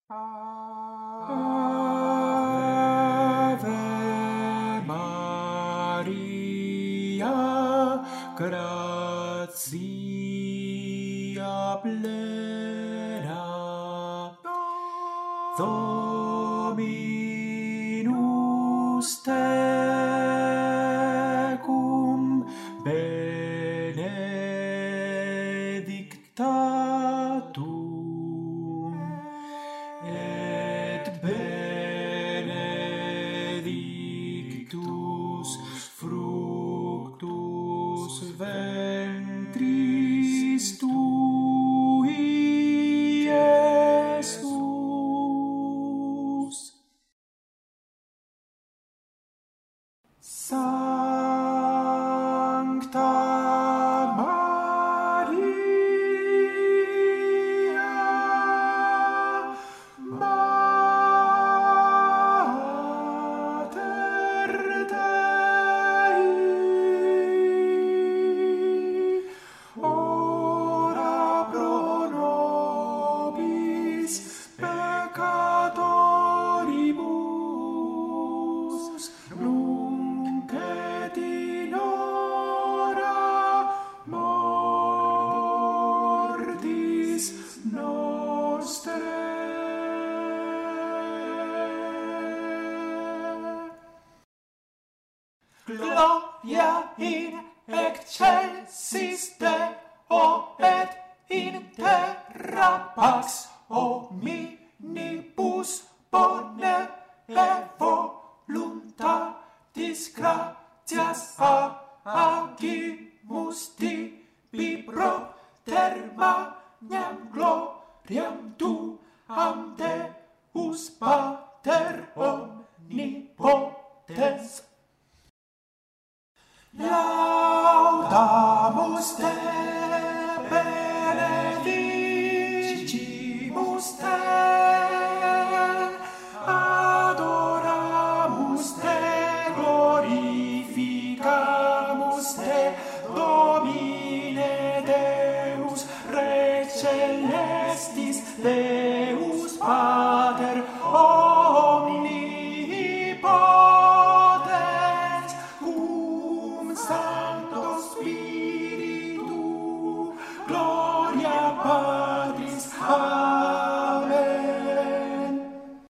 Ave Maria, gratia plena, Dominus tecum, benedicta tu, et benedictus fructus ventris tui, Iesus. Sancta Maria, Mater Dei, ora pro nobis peccatoribus, nunc et in hora mortis nostrae. Gloria in excelsis Deo et in terra pax omnibus bone voluntatis gratias agimus tibi pro termaniam gloriam tuam